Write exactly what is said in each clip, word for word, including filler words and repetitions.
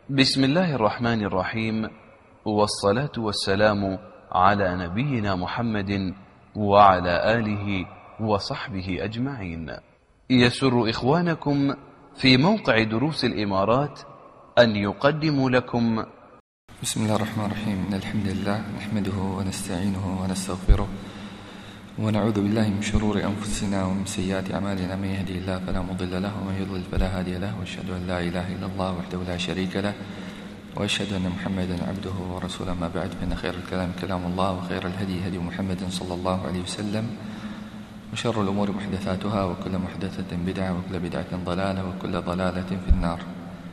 بسم الله الرحمن الرحيم، والصلاة والسلام على نبينا محمد وعلى آله وصحبه أجمعين. يسر إخوانكم في موقع دروس الإمارات أن يقدموا لكم بسم الله الرحمن الرحيم. إن الحمد لله نحمده ونستعينه ونستغفره ونعوذ بالله من شرور أنفسنا ومن سيئات أعمالنا. من يهدي الله فلا مضل له ومن يضلل فلا هادي له، وأشهد أن لا إله إلا الله وحده لا شريك له، وأشهد أن محمدا عبده ورسوله. ما بعد، فإن خير الكلام كلام الله، وخير الهدي هدي محمد صلى الله عليه وسلم، وشر الأمور محدثاتها، وكل محدثة بدعة، وكل بدعة ضلالة، وكل ضلالة في النار.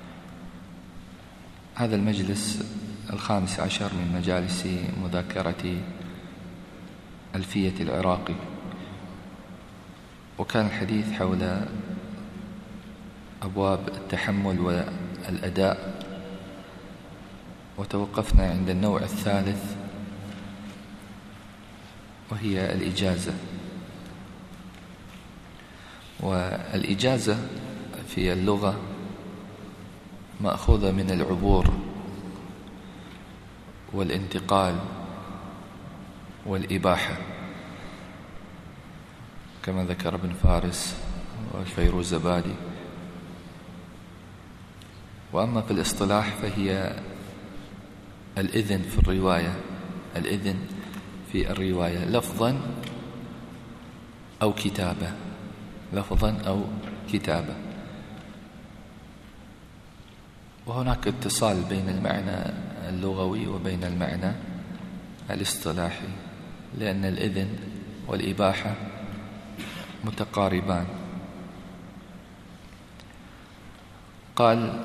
هذا المجلس الخامس عشر من مجالس مذاكرة ألفية العراقي، وكان الحديث حول أبواب التحمل والأداء، وتوقفنا عند النوع الثالث وهي الإجازة. والإجازة في اللغة مأخوذة من العبور والانتقال والإباحة، كما ذكر ابن فارس والفيروزبادي. وأما في الاصطلاح فهي الإذن في الرواية، الإذن في الرواية لفظا أو كتابة، لفظا أو كتابة. وهناك اتصال بين المعنى اللغوي وبين المعنى الاصطلاحي، لأن الإذن والإباحة متقاربان. قال: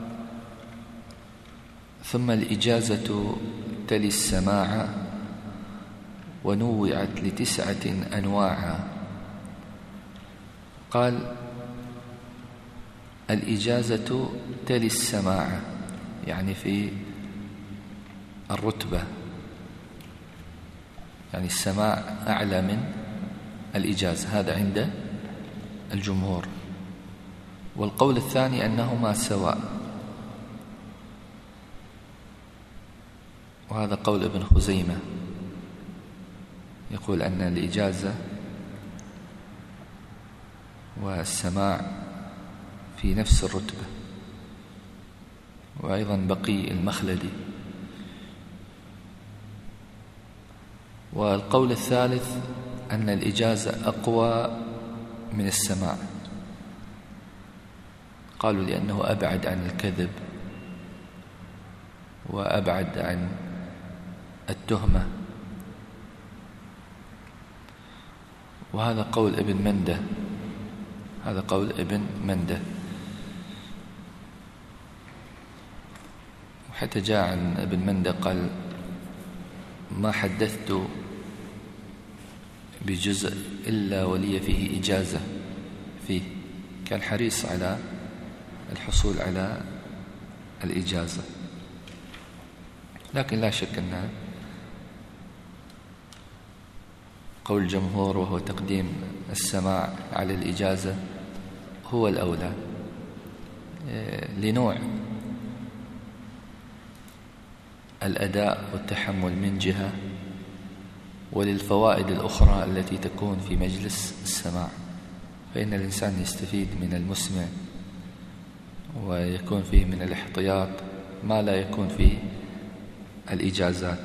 ثم الإجازة تلي السماع، ونوعت لتسعة أنواعا. قال: الإجازة تلي السماع، يعني في الرتبة، يعني السماع أعلى من الإجازة، هذا عند الجمهور. والقول الثاني أنهما سواء، وهذا قول ابن خزيمة، يقول أن الإجازة والسماع في نفس الرتبة. وأيضا بقي المخلدي. والقول الثالث أن الإجازة أقوى من السماع، قالوا لأنه أبعد عن الكذب وأبعد عن التهمة. وهذا قول ابن منده، هذا قول ابن منده. وحتى جاء عن ابن منده قال: ما حدثت بجزء إلا ولي فيه إجازة فيه. كان حريص على الحصول على الإجازة. لكن لا شك أن قول الجمهور، وهو تقديم السماع على الإجازة، هو الأولى لنوع الأداء والتحمل من جهة، وللفوائد الأخرى التي تكون في مجلس السماع. فإن الإنسان يستفيد من المسمع، ويكون فيه من الاحتياط ما لا يكون فيه الإجازات.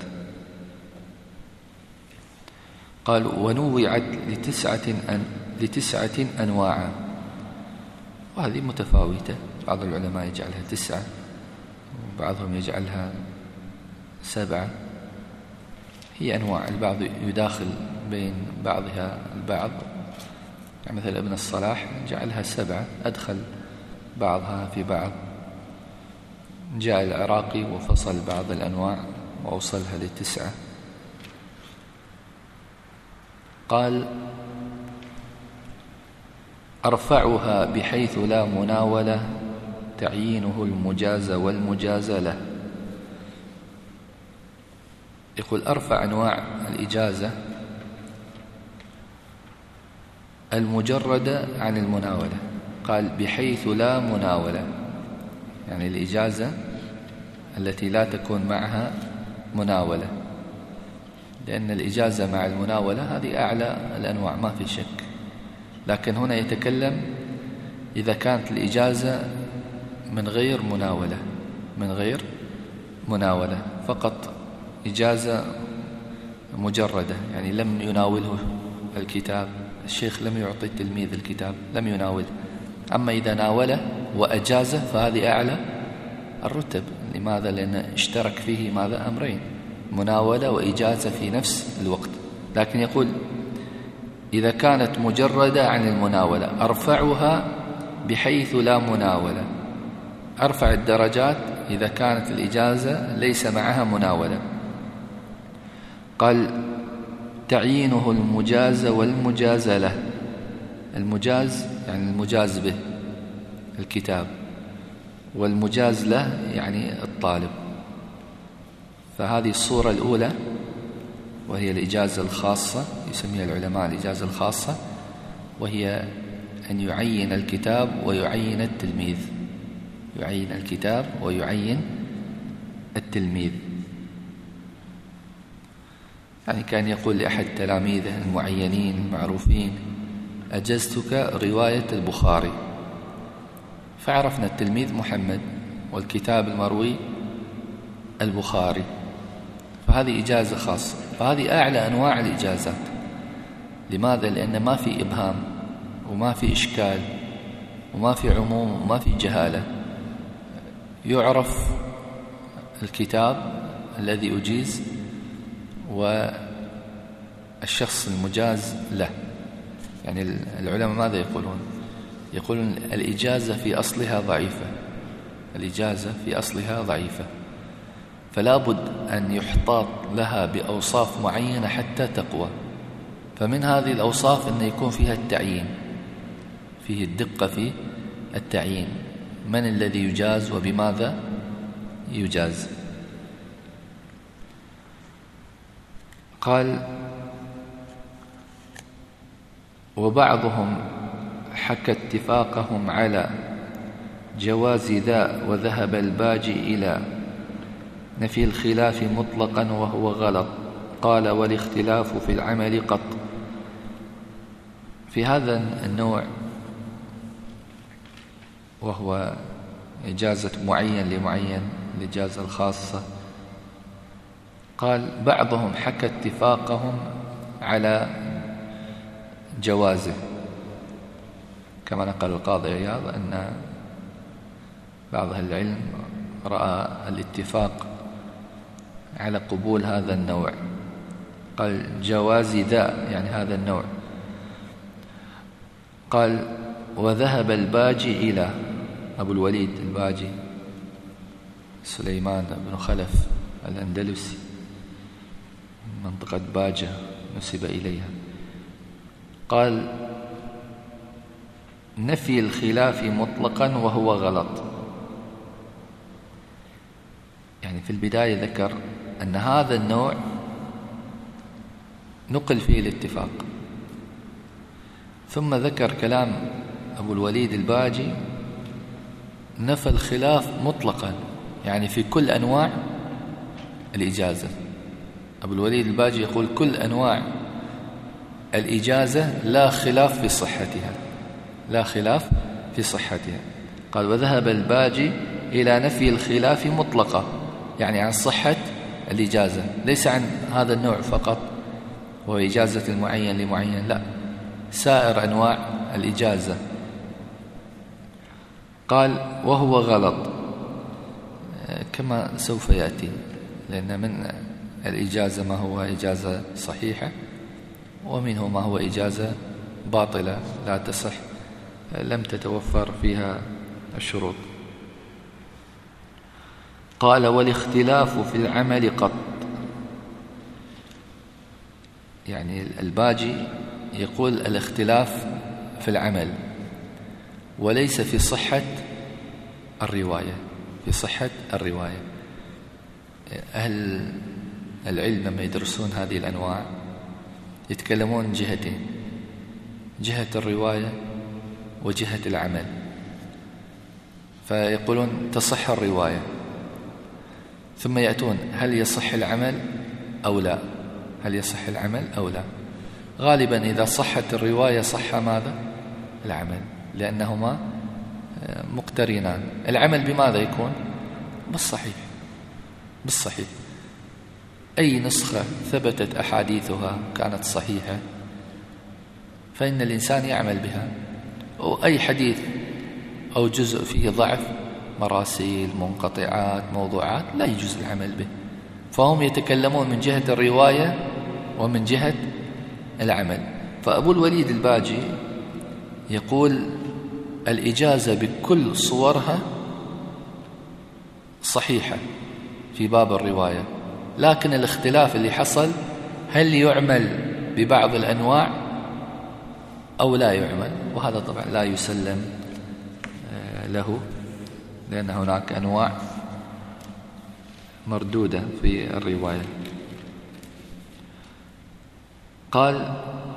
قال: ونوعت لتسعة, أن لتسعة أنواعا. وهذه متفاوتة، بعض العلماء يجعلها تسعة، وبعضهم يجعلها سبعة. هي أنواع، البعض يداخل بين بعضها البعض، يعني مثل ابن الصلاح جعلها سبعة، أدخل بعضها في بعض. جاء العراقي وفصل بعض الأنواع وأوصلها لتسعة. قال: أرفعها بحيث لا مناولة، تعيينه المجاز والمجازلة. يقول: أرفع أنواع الإجازة المجردة عن المناولة. قال: بحيث لا مناولة، يعني الإجازة التي لا تكون معها مناولة، لأن الإجازة مع المناولة هذه أعلى الأنواع ما في شك. لكن هنا يتكلم إذا كانت الإجازة من غير مناولة، من غير مناولة فقط إجازة مجردة، يعني لم يناوله الكتاب، الشيخ لم يعطي التلميذ الكتاب، لم يناوله. أما إذا ناوله وأجازه فهذه أعلى الرتب. لماذا؟ لأن اشترك فيه ماذا؟ أمرين، مناولة وإجازة في نفس الوقت. لكن يقول إذا كانت مجردة عن المناولة أرفعها بحيث لا مناولة، أرفع الدرجات إذا كانت الإجازة ليس معها مناولة. قال تعيينه المجاز والمجاز له. المجاز يعني المجاز به الكتاب، والمجاز له يعني الطالب. فهذه الصورة الأولى وهي الإجازة الخاصة، يسميها العلماء الإجازة الخاصة، وهي أن يعين الكتاب ويعين التلميذ، يعين الكتاب ويعين التلميذ. يعني كان يقول لأحد تلاميذه المعينين المعروفين أجزتك رواية البخاري، فعرفنا التلميذ محمد والكتاب المروي البخاري، فهذه إجازة خاصة. فهذه أعلى أنواع الإجازات. لماذا؟ لأن ما في إبهام وما في إشكال وما في عموم وما في جهالة، يعرف الكتاب الذي أجيز والشخص المجاز له. يعني العلماء ماذا يقولون؟ يقولون الإجازة في أصلها ضعيفة، الإجازة في أصلها ضعيفة، فلا بد أن يحتاط لها بأوصاف معينة حتى تقوى. فمن هذه الأوصاف أن يكون فيها التعيين، فيه الدقة في التعيين، من الذي يجاز وبماذا يجاز. قال وبعضهم حكى اتفاقهم على جواز ذا وذهب الباجي إلى نفي الخلاف مطلقا وهو غلط. قال والاختلاف في العمل قط. في هذا النوع وهو إجازة معين لمعين، الإجازة الخاصة، قال بعضهم حكى اتفاقهم على جوازه، كما نقل القاضي عياض أن بعض أهل العلم رأى الاتفاق على قبول هذا النوع. قال جواز ذا يعني هذا النوع. قال وذهب الباجي إلى أبو الوليد الباجي سليمان بن خلف الأندلسي، منطقة باجة نسب إليها. قال نفي الخلاف مطلقا وهو غلط. يعني في البداية ذكر أن هذا النوع نقل فيه الاتفاق، ثم ذكر كلام أبو الوليد الباجي نفى الخلاف مطلقا، يعني في كل أنواع الإجازة. أبو الوليد الباجي يقول كل أنواع الإجازة لا خلاف في صحتها، لا خلاف في صحتها. قال وذهب الباجي إلى نفي الخلاف مطلقة، يعني عن صحة الإجازة، ليس عن هذا النوع فقط وهو إجازة المعين لمعين، لا، سائر أنواع الإجازة. قال وهو غلط كما سوف يأتي، لأن من الإجازة ما هو إجازة صحيحة ومنه ما هو إجازة باطلة لا تصح، لم تتوفر فيها الشروط. قال والاختلاف في العمل قط. يعني الباجي يقول الاختلاف في العمل وليس في صحة الرواية، في صحة الرواية. أهل العلم لما يدرسون هذه الأنواع يتكلمون جهتين، جهة الرواية وجهة العمل. فيقولون تصح الرواية ثم يأتون هل يصح العمل أو لا، هل يصح العمل أو لا. غالبا إذا صحت الرواية صح ماذا؟ العمل، لأنهما مقترنان. العمل بماذا يكون؟ بالصحيح، بالصحيح. أي نسخة ثبتت أحاديثها كانت صحيحة فإن الإنسان يعمل بها، وأي حديث أو جزء فيه ضعف، مراسيل، منقطعات، موضوعات، لا يجوز العمل به. فهم يتكلمون من جهة الرواية ومن جهة العمل. فأبو الوليد الباجي يقول الإجازة بكل صورها صحيحة في باب الرواية، لكن الاختلاف اللي حصل هل يعمل ببعض الأنواع أو لا يعمل، وهذا طبعا لا يسلم له، لأن هناك أنواع مردودة في الرواية. قال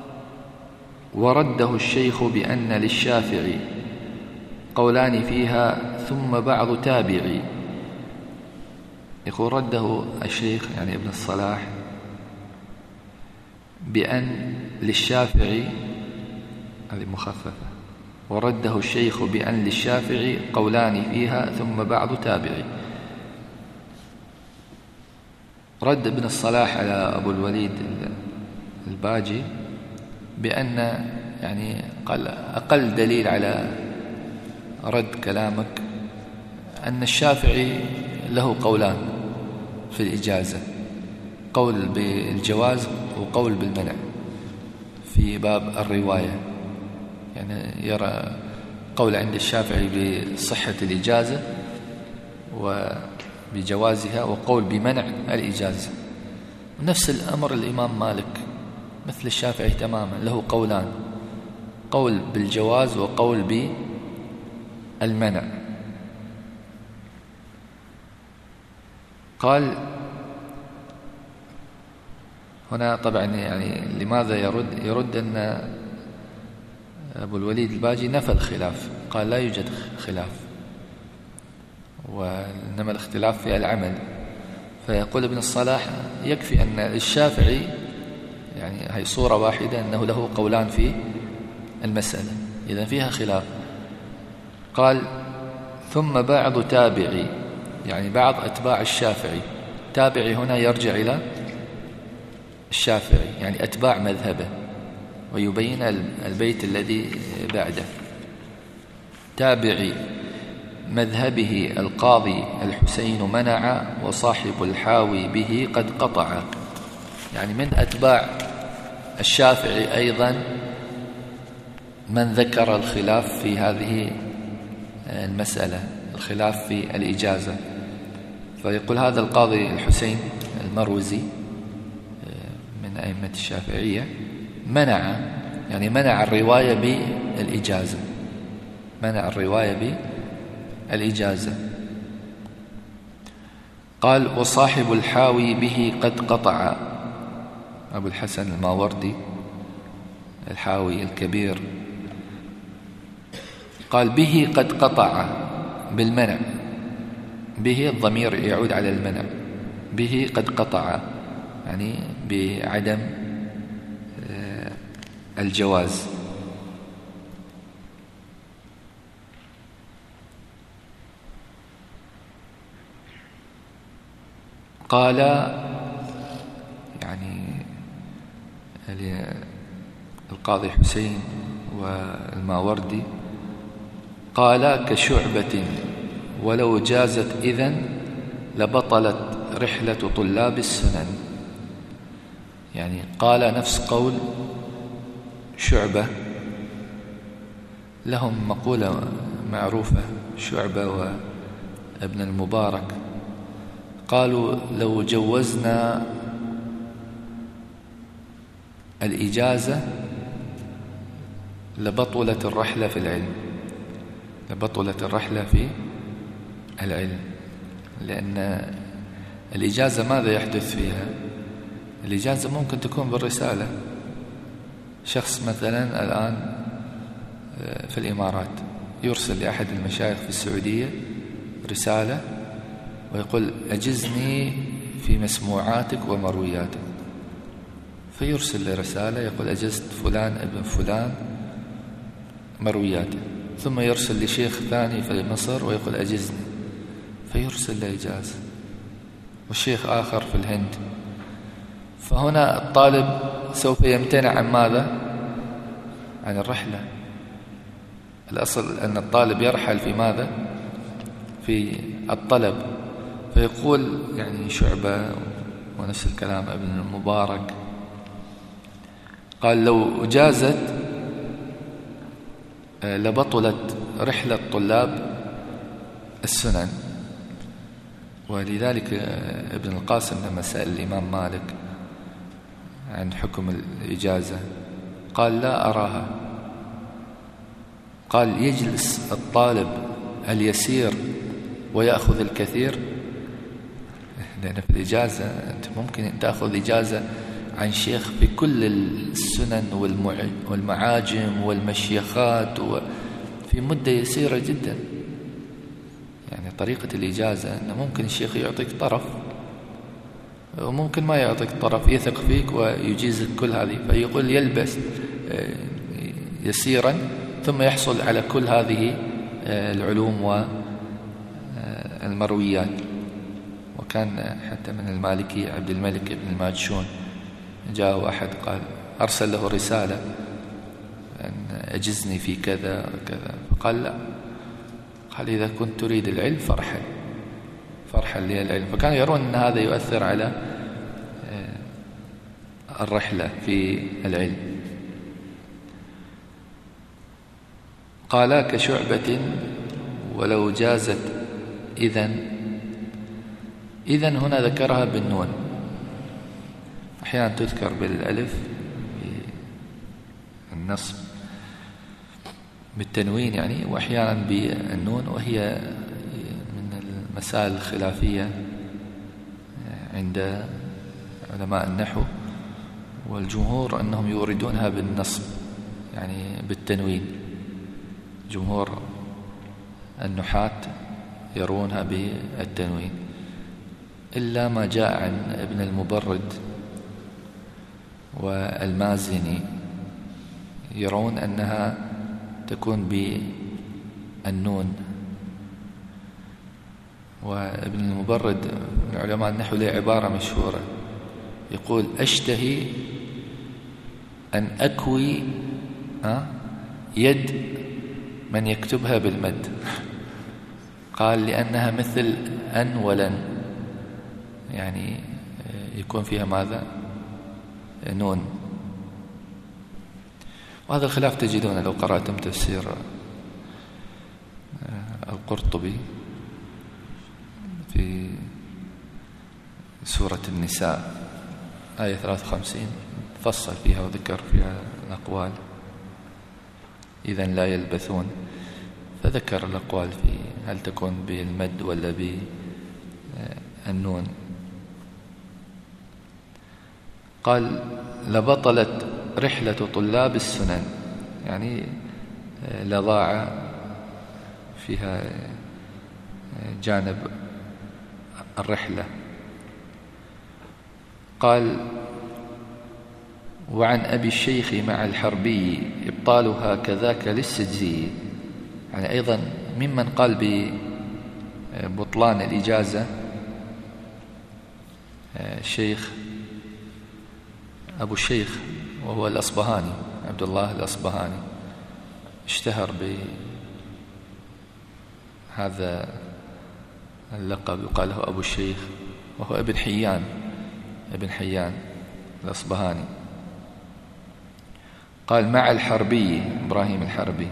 ورده الشيخ بأن للشافعي قولان فيها ثم بعض تابعي. يقول رده الشيخ يعني ابن الصلاح بأن للشافعي، هذه مخففة، ورده الشيخ بأن للشافعي قولان فيها ثم بعض تابعي. رد ابن الصلاح على أبو الوليد الباجي بأن يعني قال أقل دليل على رد كلامك أن الشافعي له قولان في الإجازة، قول بالجواز وقول بالمنع في باب الرواية. يعني يرى قول عند الشافعي بصحة الإجازة وبجوازها، وقول بمنع الإجازة. نفس الأمر الإمام مالك مثل الشافعي تماما، له قولان، قول بالجواز وقول بالمنع. قال هنا طبعا يعني لماذا يرد يرد أن أبو الوليد الباجي نفى الخلاف، قال لا يوجد خلاف، وإنما الاختلاف في العمل. فيقول ابن الصلاح يكفي أن الشافعي يعني هي صورة واحدة أنه له قولان في المسألة، إذا فيها خلاف. قال ثم بعض تابعي، يعني بعض أتباع الشافعي. تابعي هنا يرجع إلى الشافعي، يعني أتباع مذهبه، ويبين البيت الذي بعده. تابعي مذهبه القاضي الحسين منع، وصاحب الحاوي به قد قطع. يعني من أتباع الشافعي أيضا من ذكر الخلاف في هذه المسألة، الخلاف في الإجازة. فيقول هذا القاضي الحسين المروزي من أئمة الشافعية منع، يعني منع الرواية بالإجازة، منع الرواية بالإجازة. قال وصاحب الحاوي به قد قطع، أبو الحسن الماوردي الحاوي الكبير. قال به قد قطع بالمنع، به الضمير يعود على المنع، به قد قطع يعني بعدم الجواز. قال يعني القاضي حسين والماوردي قال كشعبة ولو جازت إذن لبطلت رحلة طلاب السنن. يعني قال نفس قول شعبة، لهم مقولة معروفة شعبة وابن المبارك، قالوا لو جوزنا الإجازة لبطلت الرحلة في العلم، لبطلت الرحلة في العلم. لأن الإجازة ماذا يحدث فيها؟ الإجازة ممكن تكون بالرسالة. شخص مثلا الآن في الإمارات يرسل لأحد المشايخ في السعودية رسالة ويقول أجزني في مسموعاتك ومروياتك، فيرسل له رسالة يقول أجزت فلان ابن فلان مروياته، ثم يرسل لشيخ ثاني في مصر ويقول أجزني، فيرسل له إجازة، والشيخ آخر في الهند. فهنا الطالب سوف يمتنع عن ماذا؟ عن الرحلة. الأصل أن الطالب يرحل في ماذا؟ في الطلب. فيقول يعني شعبة ونفس الكلام ابن المبارك قال لو جازت لبطلت رحلة طلاب السنن. ولذلك ابن القاسم لما سأل الإمام مالك عن حكم الإجازة قال لا أراها. قال يجلس الطالب اليسير ويأخذ الكثير، لأن في الإجازة أنت ممكن تأخذ إجازة عن شيخ في كل السنن والمعاجم والمشيخات في مدة يسيرة جدا. يعني طريقة الإجازة أنه ممكن الشيخ يعطيك طرف وممكن ما يعطيك طرف، يثق فيك ويجيزك كل هذه، فيقول يلبس يسيرا ثم يحصل على كل هذه العلوم والمرويات. وكان حتى من المالكي عبد الملك بن الماجشون جاء واحد قال أرسل له رسالة أن أجزني في كذا وكذا، فقال لا، قال إذا كنت تريد العلم فرحل فرحل لي العلم. فكانوا يرون أن هذا يؤثر على الرحلة في العلم. قالا كشعبة ولو جازت إذن. إذن هنا ذكرها بالنون، أحيانا تذكر بالألف بالنصب بالتنوين يعني، وأحيانا بالنون، وهي من المسائل الخلافية عند علماء النحو، والجمهور أنهم يوردونها بالنصب يعني بالتنوين. جمهور النحاة يرونها بالتنوين، إلا ما جاء عن ابن المبرد والمازني يرون أنها تكون بالنون. وابن المبرد من علماء النحو له عبارة مشهورة يقول أشتهي أن أكوي يد من يكتبها بالمد. قال لأنها مثل أن ولن، يعني يكون فيها ماذا؟ نون. وهذا الخلاف تجدونه لو قرأتم تفسير القرطبي في سورة النساء آية ثلاثة وخمسين، فصل فيها وذكر فيها الأقوال إذن لا يلبثون، فذكر الأقوال في هل تكون بالمد ولا بالنون. قال لبطلت رحلة طلاب السنن، يعني لضاع فيها جانب الرحلة. قال وعن أبي الشيخ مع الحربي إبطالها كذاك للسجزي، يعني أيضا ممن قال ببطلان الإجازة الشيخ أبو الشيخ، وهو الأصبهاني عبد الله الأصبهاني، اشتهر بهذا اللقب يقال له أبو الشيخ، وهو ابن حيان ابن حيان الأصبهاني. قال مع الحربي إبراهيم الحربي،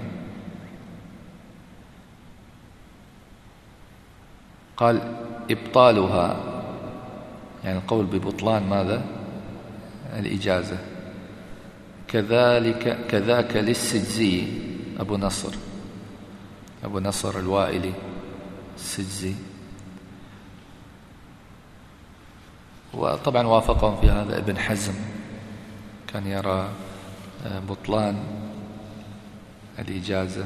قال إبطالها يعني القول ببطلان ماذا؟ الإجازة. كذلك كذاك للسجزي أبو نصر أبو نصر الوائلي السجزي. وطبعا وافقهم في هذا ابن حزم، كان يرى بطلان الإجازة.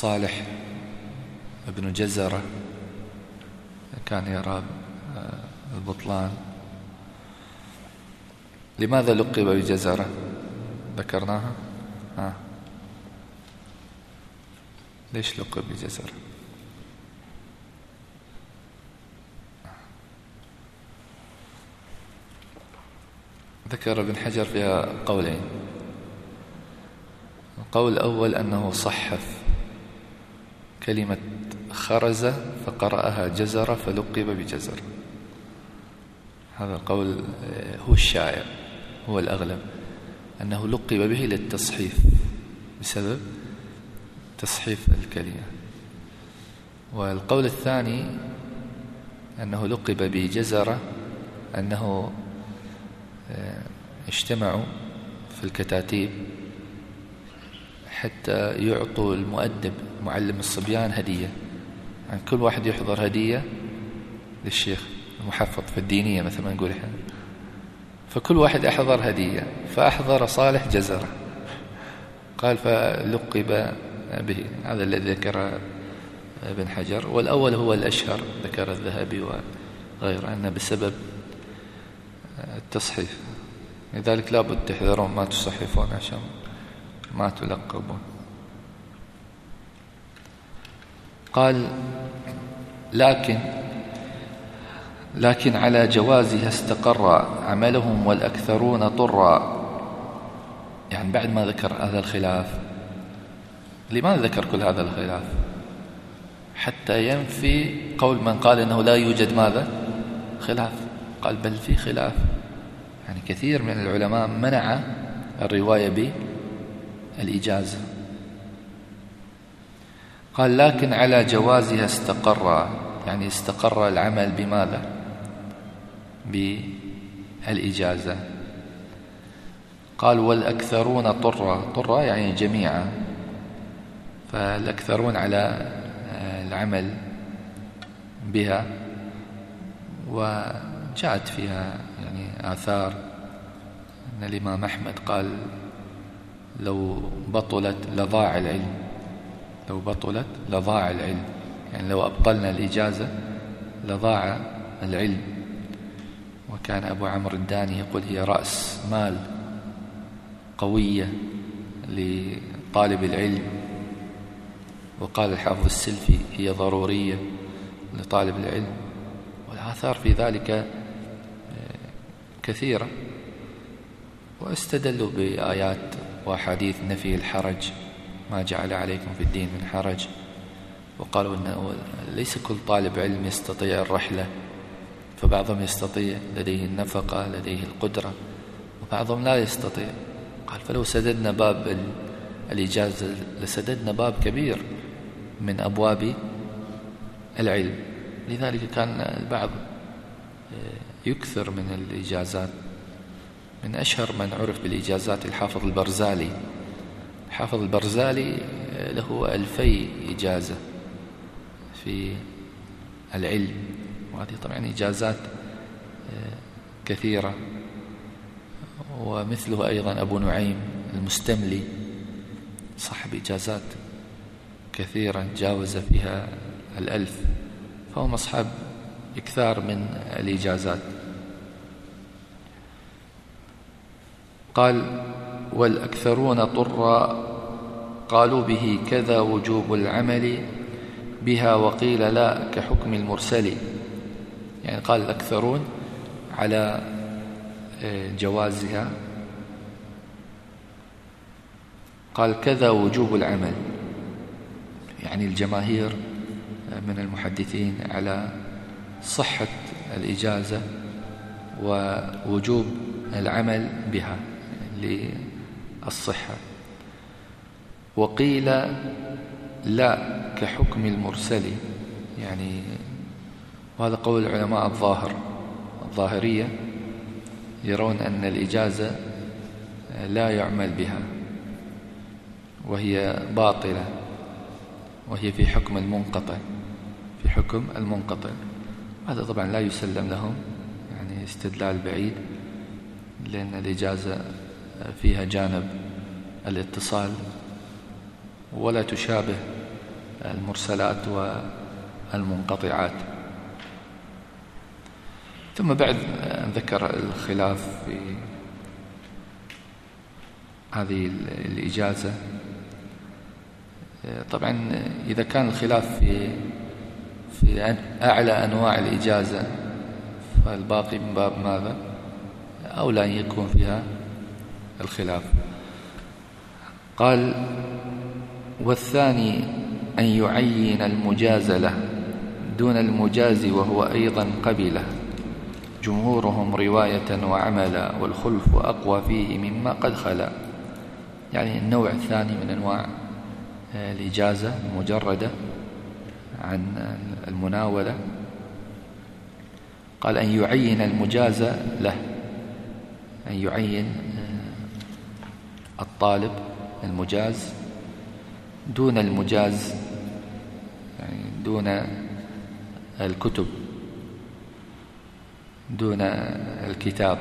صالح ابن جزرة كان يرى البطلان. لماذا لقب بجزرة؟ ذكرناها. ها. ليش لقب بجزرة؟ ذكر ابن حجر فيها قولين. القول الأول أنه صحف كلمة خرز فقرأها جزرة فلقب بجزرة. هذا القول هو الشائع، هو الأغلب، أنه لقب به للتصحيف بسبب تصحيف الكلمة. والقول الثاني أنه لقب بجزرة أنه اجتمعوا في الكتاتيب حتى يعطوا المؤدب معلم الصبيان هدية، يعني كل واحد يحضر هدية للشيخ المحفظ في الدينية مثل ما نقول احنا، فكل واحد أحضر هدية، فأحضر صالح جزرة قال فلقب به. هذا الذي ذكر ابن حجر، والأول هو الأشهر ذكر الذهبي وغيره أنه بسبب التصحيف، لذلك لابد تحذرون ما تصحفون عشان ما تلقبون. قال لكن لكن على جوازها استقر عملهم والأكثرون طرا. يعني بعد ما ذكر هذا الخلاف، لماذا ذكر كل هذا الخلاف؟ حتى ينفي قول من قال إنه لا يوجد ماذا خلاف. قال بل في خلاف، يعني كثير من العلماء منع الرواية بالإجازة. قال لكن على جوازها استقر، يعني استقر العمل بماذا؟ بالإجازة. قال والأكثرون طرا، طرا يعني جميعا، فالأكثرون على العمل بها، وجاءت فيها يعني آثار أن الإمام أحمد قال لو بطلت لضاع العلم، لو بطلت لضاع العلم، يعني لو أبطلنا الإجازة لضاع العلم. وكان أبو عمرو الداني يقول هي رأس مال قوية لطالب العلم. وقال الحافظ السلفي هي ضرورية لطالب العلم. والآثار في ذلك كثيرة، واستدلوا بآيات وحديث نفي الحرج، ما جعل عليكم في الدين من حرج. وقالوا أنه ليس كل طالب علم يستطيع الرحلة، فبعضهم يستطيع لديه النفقة لديه القدرة، وبعضهم لا يستطيع. قال فلو سددنا باب الإجازة لسددنا باب كبير من أبواب العلم. لذلك كان البعض يكثر من الإجازات. من أشهر من عرف بالإجازات الحافظ البرزالي. الحافظ البرزالي له ألفي إجازة في العلم، وهذه طبعا إجازات كثيرة. ومثله أيضا أبو نعيم المستملي صاحب إجازات كثيرة جاوز فيها الألف، فهم أصحاب إكثار من الإجازات. قال والأكثرون طرا قالوا به كذا وجوب العمل بها، وقيل لا كحكم المرسل. يعني قال الأكثرون على جوازها، قال كذا وجوب العمل، يعني الجماهير من المحدثين على صحة الإجازة ووجوب العمل بها للصحة. وقيل لا كحكم المرسل، يعني وهذا قول العلماء الظاهر الظاهرية، يرون أن الإجازة لا يعمل بها وهي باطلة، وهي في حكم المنقطع، في حكم المنقطع. هذا طبعا لا يسلم لهم، يعني استدلال بعيد، لأن الإجازة فيها جانب الاتصال، ولا تشابه المرسلات والمنقطعات. ثم بعد ذكر الخلاف في هذه الإجازة. طبعا إذا كان الخلاف في في أعلى أنواع الإجازة فالباقي من باب ماذا؟ أولى أن يكون فيها الخلاف. قال: والثاني أن يعين المجاز له دون المجاز وهو أيضا قبله، جمهورهم رواية وعملا، والخلف أقوى فيه مما قد خلا. يعني النوع الثاني من أنواع الإجازة المجردة عن المناولة. قال: أن يعين المجاز له، أن يعين الطالب المجاز دون المجاز، يعني دون الكتب، دون الكتاب.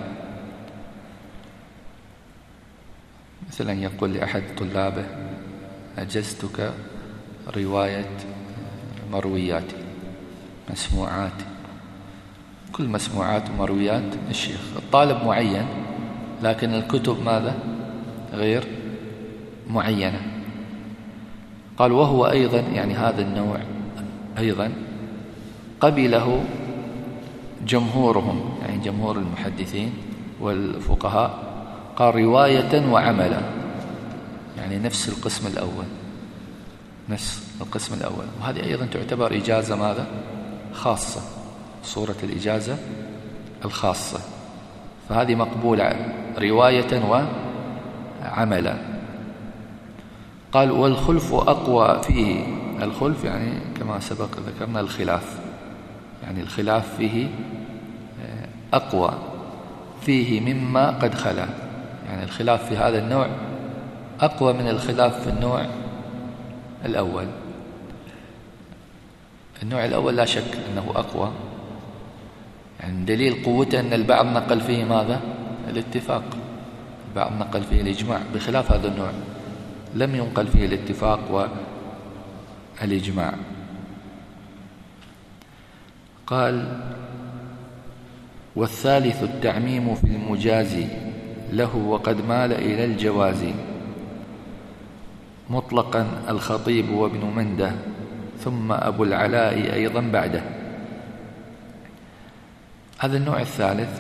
مثلا يقول لأحد طلابه: أجزتك رواية مروياتي، مسموعاتي، كل مسموعات ومرويات الشيخ. الطالب معين لكن الكتب ماذا؟ غير معينة. قال: وهو أيضا، يعني هذا النوع أيضا قبله جمهورهم، يعني جمهور المحدثين والفقهاء. قال: رواية وعملا، يعني نفس القسم الأول، نفس القسم الأول. وهذه أيضا تعتبر إجازة ماذا؟ خاصة، صورة الإجازة الخاصة. فهذه مقبولة رواية وعملا. قال: والخلف أقوى فيه. الخلف يعني كما سبق ذكرنا الخلاف، يعني الخلاف فيه أقوى فيه مما قد خلا، يعني الخلاف في هذا النوع أقوى من الخلاف في النوع الأول. النوع الأول لا شك أنه أقوى، يعني دليل قوته أن البعض نقل فيه ماذا؟ الاتفاق، البعض نقل فيه الإجماع، بخلاف هذا النوع لم ينقل فيه الاتفاق والإجماع. قال: والثالث التعميم في المجاز له وقد مال إلى الجواز، مطلقا الخطيب وابن منده، ثم أبو العلاء أيضا بعده. هذا النوع الثالث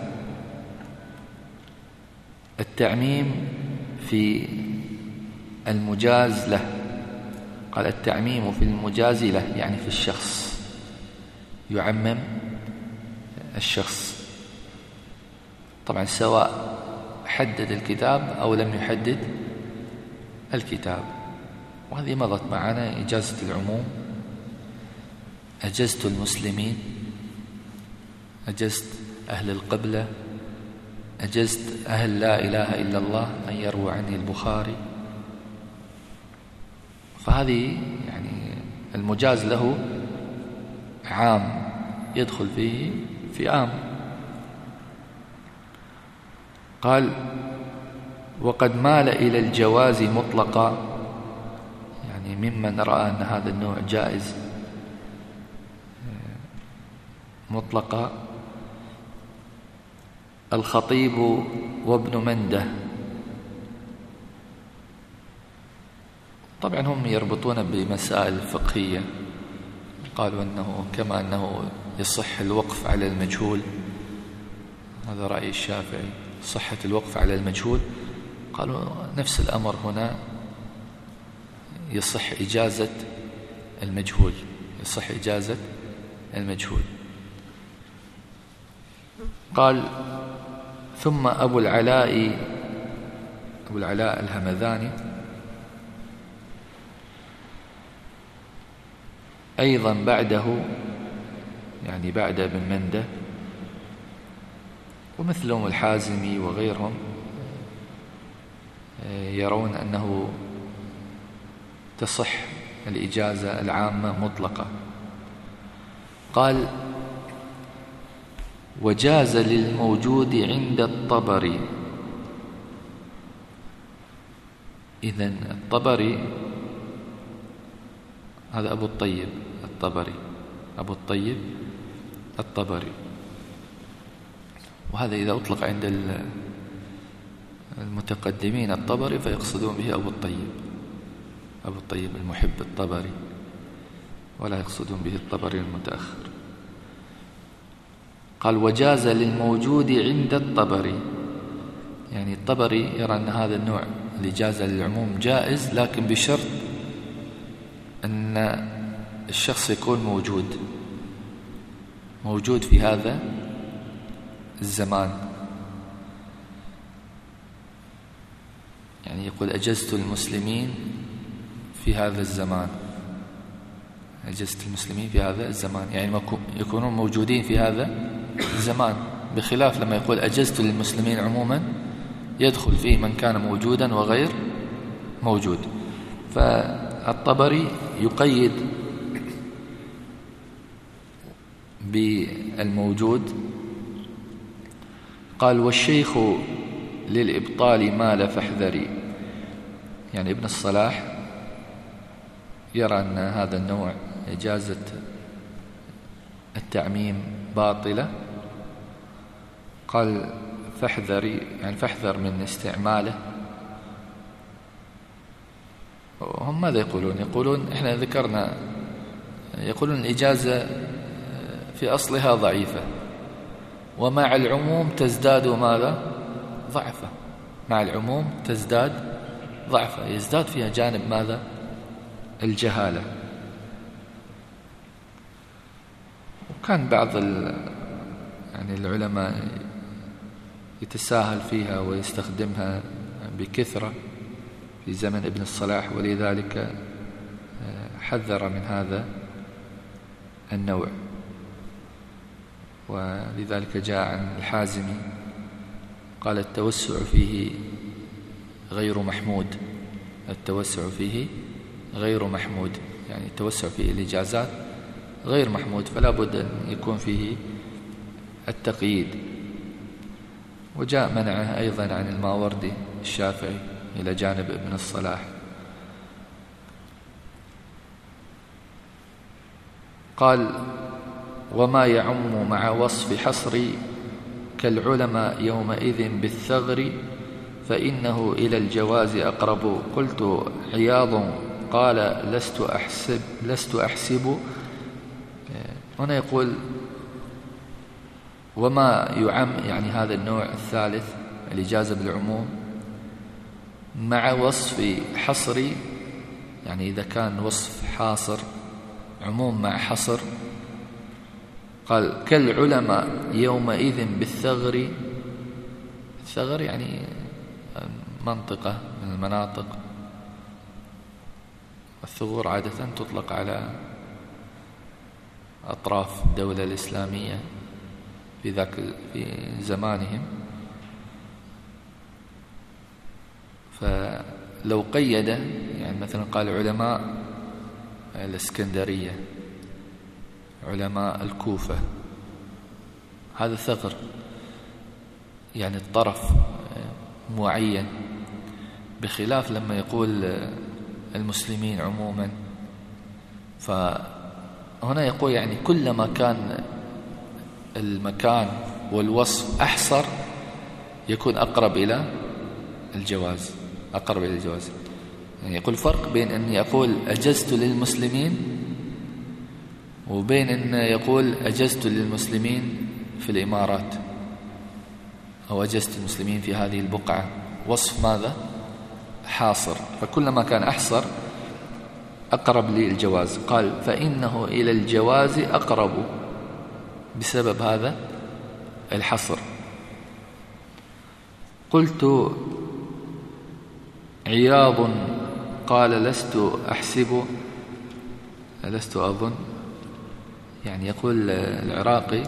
التعميم في المجاز له. قال: التعميم في المجاز له، يعني في الشخص، يعمم الشخص. طبعا سواء حدد الكتاب أو لم يحدد الكتاب. وهذه مضت معنا إجازة العموم، أجزت المسلمين، أجزت أهل القبلة، أجزت أهل لا إله إلا الله أن يروى عني البخاري. فهذه يعني المجاز له عام يدخل فيه في عام. قال: وقد مال إلى الجواز مطلقا، يعني ممن رأى أن هذا النوع جائز مطلقا، الخطيب وابن منده. طبعا هم يربطون بمسائل فقهية، قالوا أنه كما أنه يصح الوقف على المجهول، هذا رأي الشافعي، صحة الوقف على المجهول، قالوا نفس الأمر هنا يصح إجازة المجهول، يصح إجازة المجهول. قال: ثم أبو العلاء، أبو العلاء الهمذاني أيضا بعده، يعني بعد ابن منده، ومثلهم الحازمي وغيرهم يرون أنه تصح الإجازة العامة مطلقة. قال: وجاز للموجود عند الطبري. إذن الطبري هذا أبو الطيب الطبري، أبو الطيب الطبري. وهذا إذا أطلق عند المتقدمين الطبري فيقصدون به أبو الطيب، أبو الطيب المحب الطبري، ولا يقصدون به الطبري المتأخر. قال وجاز للموجود عند الطبري، يعني الطبري يرى أن هذا النوع اللي جاز للعموم جائز، لكن بشرط أن الشخص يكون موجود موجود في هذا الزمان. يعني يقول أجزت المسلمين في هذا الزمان، أجزت المسلمين في هذا الزمان، يعني يكونون موجودين في هذا الزمان، بخلاف لما يقول أجزت للمسلمين عموما يدخل فيه من كان موجودا وغير موجود. فالطبري يقيد بالموجود. قال والشيخ للإبطال مال فاحذري، يعني ابن الصلاح يرى أن هذا النوع إجازة التعميم باطلة. قال فاحذري، يعني فاحذر من استعماله. هم ماذا يقولون؟ يقولون إحنا ذكرنا، يقولون الإجازة في أصلها ضعيفة، ومع العموم تزداد ماذا؟ ضعفة. مع العموم تزداد ضعفة، يزداد فيها جانب ماذا؟ الجهالة. وكان بعض يعني العلماء يتساهل فيها ويستخدمها بكثرة في زمن ابن الصلاح، ولذلك حذر من هذا النوع. ولذلك جاء عن الحازمي قال التوسع فيه غير محمود، التوسع فيه غير محمود، يعني التوسع في الإجازات غير محمود، فلا بد أن يكون فيه التقييد. وجاء منعه أيضا عن الماوردي الشافعي إلى جانب ابن الصلاح. قال وما يعم مع وصف حصري كالعلماء يومئذ بالثغر فإنه إلى الجواز أقرب. قلت عياض قال لست أحسب لست أحسب هنا يقول وما يعم، يعني هذا النوع الثالث الإجازة بالعموم مع وصف حصري، يعني إذا كان وصف حاصر، عموم مع حصر. قال كالعلماء يومئذ بالثغر، الثغر يعني منطقة من المناطق، الثغور عادة تطلق على أطراف الدولة الإسلامية في ذاك في زمانهم. فلو قيد، يعني مثلا قال علماء الإسكندرية، علماء الكوفة، هذا ثغر، يعني الطرف معين، بخلاف لما يقول المسلمين عموما. فهنا يقول يعني كلما كان المكان والوصف أحصر يكون أقرب إلى الجواز، أقرب إلى الجواز. يعني يقول فرق بين أن يقول أجزت للمسلمين وبين أن يقول أجزت للمسلمين في الإمارات أو أجزت المسلمين في هذه البقعة، وصف ماذا؟ حاصر. فكلما كان أحصر أقرب للجواز. قال فإنه إلى الجواز أقرب بسبب هذا الحصر. قلت عياض قال لست أحسب لست أظن، يعني يقول العراقي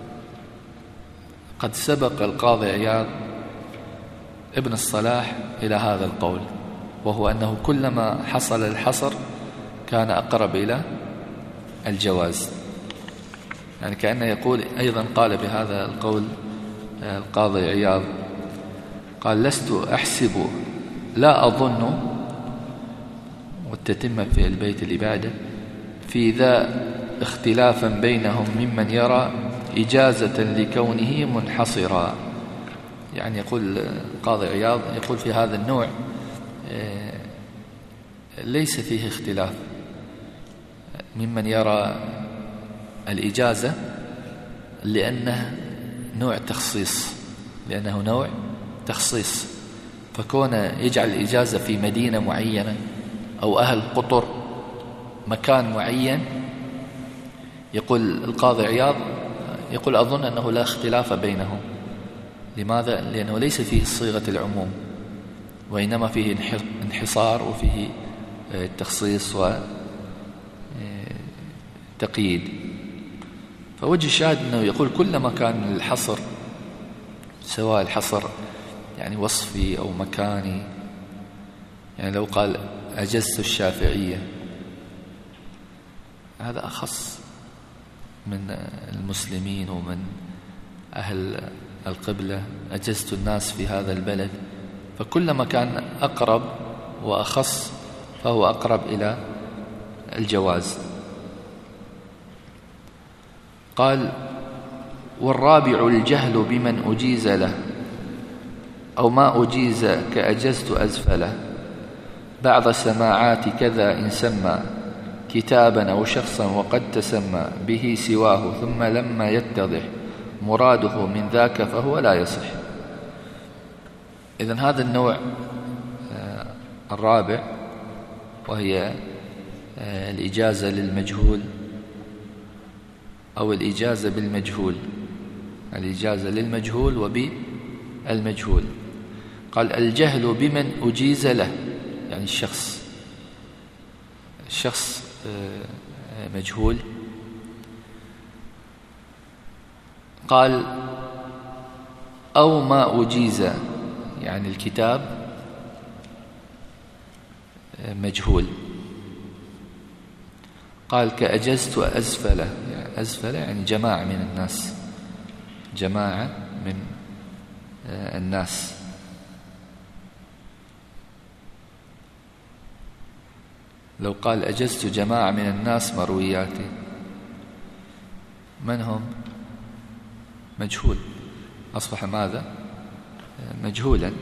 قد سبق القاضي عياض ابن الصلاح إلى هذا القول، وهو أنه كلما حصل الحصر كان أقرب إلى الجواز. يعني كأنه يقول أيضا قال بهذا القول القاضي عياض، قال لست أحسب لا أظن، والتتمة في البيت اللي بعده في ذا اختلافا بينهم ممن يرى إجازة لكونه منحصرا. يعني يقول قاضي عياض يقول في هذا النوع ليس فيه اختلاف، ممن يرى الإجازة لأنه نوع تخصيص لأنه نوع تخصيص فكون يجعل الإجازة في مدينة معينة أو أهل قطر مكان معين، يقول القاضي عياض يقول أظن أنه لا اختلاف بينهم. لماذا؟ لأنه ليس فيه صيغة العموم، وإنما فيه انحصار وفيه تخصيص وتقييد. فوجه الشاهد أنه يقول كلما كان الحصر سواء الحصر يعني وصفي أو مكاني، يعني لو قال أجزت الشافعية هذا أخص من المسلمين ومن أهل القبلة، أجزت الناس في هذا البلد، فكلما كان أقرب وأخص فهو أقرب إلى الجواز. قال والرابع الجهل بمن أجيز له أو ما أجيز كأجزت أزفله بعض سماعات كذا إن سمى كتابا أو شخصا وقد تسمى به سواه ثم لما يتضح مراده من ذاك فهو لا يصح. إذن هذا النوع الرابع وهي الإجازة للمجهول أو الإجازة بالمجهول، الإجازة للمجهول وبالمجهول. قال الجهل بمن أجيز له، يعني الشخص الشخص مجهول. قال أو ما أجيز، يعني الكتاب مجهول. قال كأجزت أزفله، يعني أزفله يعني جماعة من الناس، جماعة من الناس. لو قال أجزت جماعة من الناس مروياتي، من هم؟ مجهول، أصبح ماذا؟ مجهولا.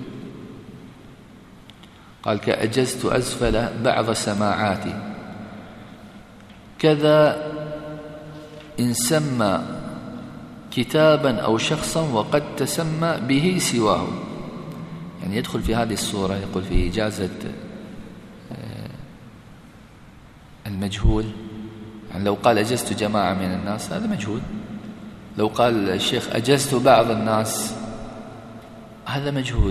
قال كأجزت أزفل بعض سماعاتي كذا إن سمى كتابا أو شخصا وقد تسمى به سواه، يعني يدخل في هذه الصورة. يقول في إجازة المجهول، يعني لو قال أجزت جماعة من الناس هذا مجهول. لو قال الشيخ أجزت بعض الناس هذا مجهول.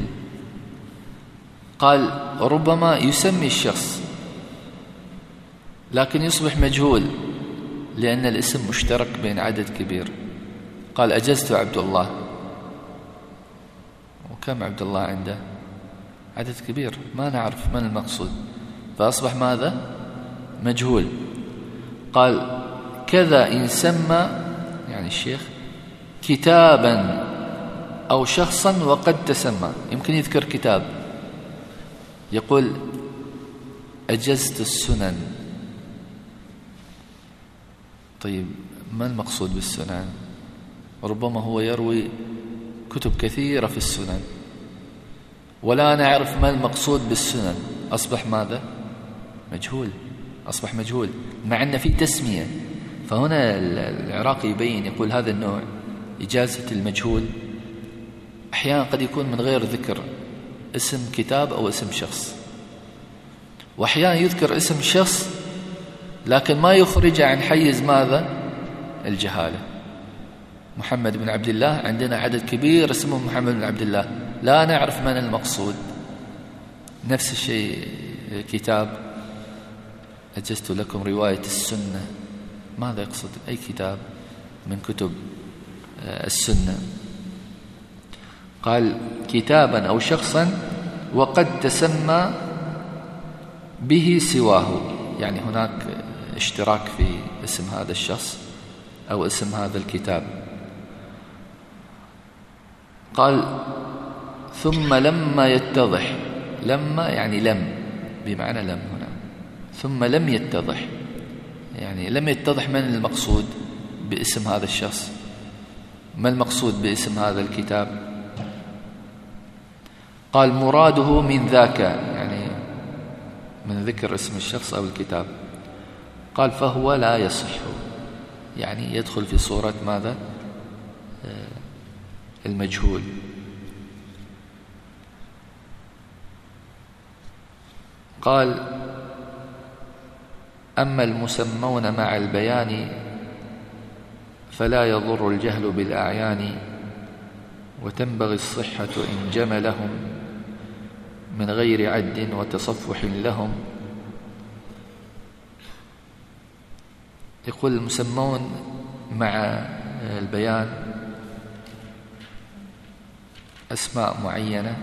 قال ربما يسمي الشخص لكن يصبح مجهول لأن الاسم مشترك بين عدد كبير. قال أجزت عبد الله، وكم عبد الله عنده؟ عدد كبير، ما نعرف من المقصود، فأصبح ماذا؟ مجهول. قال كذا إن سمى، يعني الشيخ، كتابا أو شخصا وقد تسمى، يمكن يذكر كتاب، يقول أجزت السنن. طيب ما المقصود بالسنن؟ ربما هو يروي كتب كثيرة في السنن ولا نعرف ما المقصود بالسنن، أصبح ماذا؟ مجهول، أصبح مجهول مع أن في تسمية. فهنا العراقي يبين يقول هذا النوع إجازة المجهول أحيانا قد يكون من غير ذكر اسم كتاب أو اسم شخص، وأحيانا يذكر اسم شخص لكن ما يخرج عن حيز ماذا؟ الجهالة. محمد بن عبد الله، عندنا عدد كبير اسمه محمد بن عبد الله لا نعرف من المقصود. نفس الشيء كتاب أجزت لكم رواية السنة، ماذا يقصد؟ أي كتاب من كتب السنة. قال كتابا أو شخصا وقد تسمى به سواه، يعني هناك اشتراك في اسم هذا الشخص أو اسم هذا الكتاب. قال ثم لما يتضح، لما يعني لم بمعنى لم هنا، ثم لم يتضح يعني لم يتضح من المقصود باسم هذا الشخص، ما المقصود باسم هذا الكتاب. قال مراده من ذاك، يعني من ذكر اسم الشخص أو الكتاب. قال فهو لا يصح، يعني يدخل في صورة ماذا؟ المجهول. قال أما المسمون مع البيان فلا يضر الجهل بالأعيان، وتنبغي الصحة إن جملهم من غير عد وتصفح لهم. يقول المسمون مع البيان أسماء معينة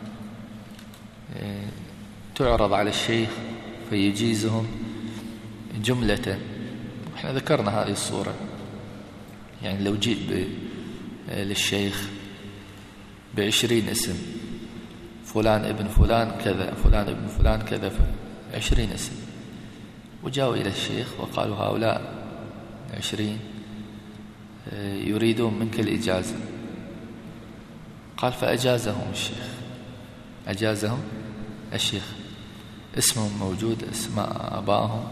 تعرض على الشيخ فيجيزهم جملة. احنا ذكرنا هذه الصورة، يعني لو جيء للشيخ بعشرين اسم، فلان ابن فلان كذا، فلان ابن فلان كذا، عشرين اسم، وجاءوا إلى الشيخ وقالوا هؤلاء عشرين يريدون منك الإجازة. قال فأجازهم الشيخ، أجازهم الشيخ، اسمهم موجود، اسماء آبائهم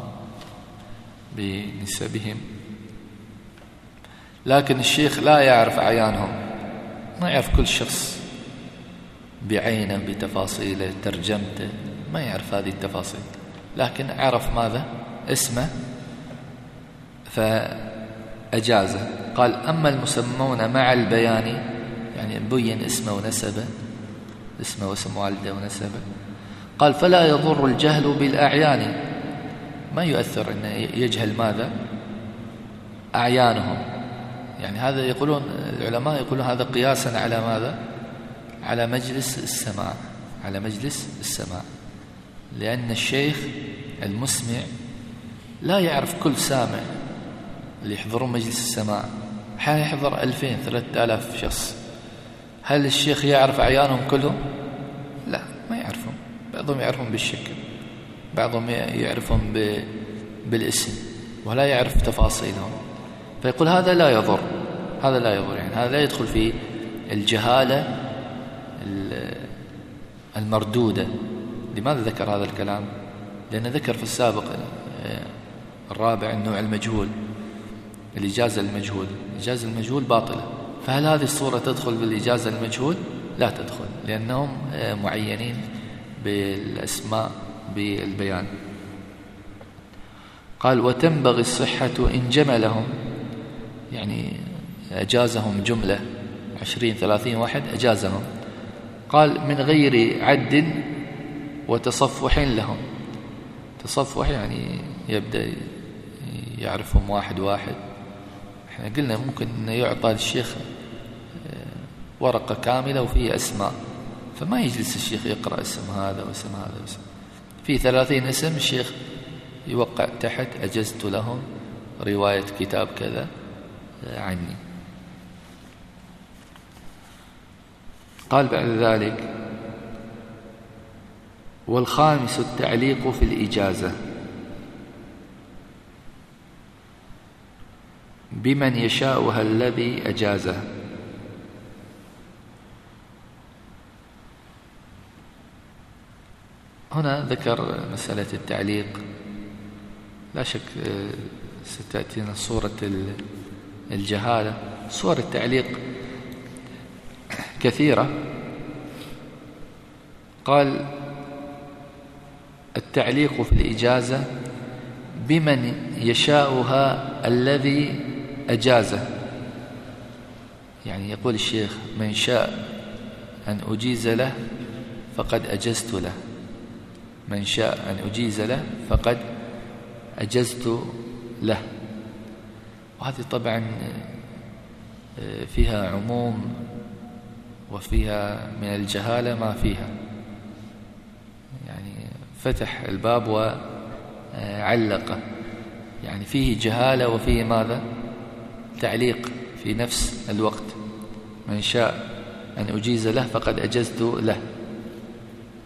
بنسبهم، لكن الشيخ لا يعرف أعيانهم، ما يعرف كل شخص بعينه بتفاصيله ترجمته، ما يعرف هذه التفاصيل، لكن عرف ماذا؟ اسمه فأجازه. قال أما المسمون مع البيان، يعني بين اسمه ونسبه، اسمه واسم والده ونسبه. قال فلا يضر الجهل بالأعيان، ما يؤثر أنه يجهل ماذا؟ أعيانهم. يعني هذا يقولون العلماء يقولون هذا قياسا على ماذا؟ على مجلس السماع، على مجلس السماع، لأن الشيخ المسمع لا يعرف كل سامع اللي يحضرون مجلس السماع، حين يحضر ألفين ثلاثة آلاف شخص، هل الشيخ يعرف أعيانهم كلهم؟ لا، ما يعرفهم، بعضهم يعرفهم بالشكل، بعضهم يعرفهم بالاسم، ولا يعرف تفاصيلهم. فيقول هذا لا يضر، هذا لا يضر، يعني هذا لا يدخل في الجهالة المردودة. لماذا ذكر هذا الكلام؟ لأنه ذكر في السابق الرابع النوع المجهول، الإجازة المجهول، الإجازة المجهول باطلة. فهل هذه الصورة تدخل بالإجازة المجهول؟ لا تدخل، لأنهم معينين بالأسماء بالبيان. قال وتنبغي الصحة إن جملهم، يعني أجازهم جملة عشرين ثلاثين واحد أجازهم. قال من غير عد وتصفح لهم، تصفح يعني يبدأ يعرفهم واحد واحد. احنا قلنا ممكن أن يعطى للشيخ ورقة كاملة وفيه أسماء، فما يجلس الشيخ يقرأ اسم هذا واسم هذا واسم، في ثلاثين اسم الشيخ يوقع تحت أجزت لهم رواية كتاب كذا عني. قال بعد ذلك والخامس التعليق في الإجازة بمن يشاؤها الذي أجازه. هنا ذكر مسألة التعليق، لا شك ستأتينا صورة الجهالة. صور التعليق كثيرة. قال التعليق في الإجازة بمن يشاؤها الذي أجازه، يعني يقول الشيخ من شاء أن أجيز له فقد أجزت له، من شاء أن أجيز له فقد أجزت له. وهذه طبعا فيها عموم وفيها من الجهالة ما فيها، يعني فتح الباب وعلقه، يعني فيه جهالة وفيه ماذا؟ تعليق في نفس الوقت. من شاء أن أجيز له فقد أجزت له.